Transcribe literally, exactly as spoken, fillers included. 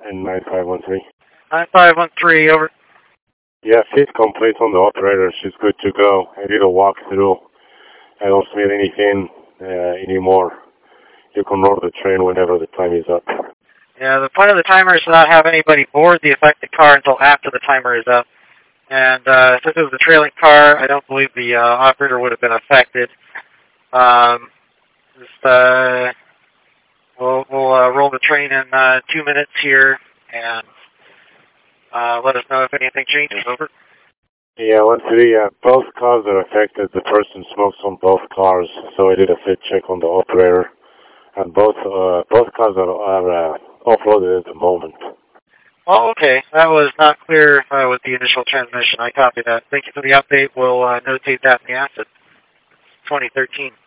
and nine five one three. nine five one three, over. Yeah, fit complete on the operator. She's good to go. I did a walkthrough. I don't smell anything uh, anymore. You can roll the train whenever the time is up. Yeah, the point of the timer is to not have anybody board the affected car until after the timer is up. And uh, since it was a trailing car, I don't believe the uh, operator would have been affected. Um, just, uh, we'll we'll uh, roll the train in uh, two minutes here, and uh, let us know if anything changes. Over. Yeah, one three. Uh, both cars are affected. The person smokes on both cars, so I did a fit check on the operator, and both uh, both cars are, are uh, offloaded at the moment. Oh, okay. That was not clear uh, with the initial transmission. I copy that. Thank you for the update. We'll uh, notate that in the asset. twenty thirteen.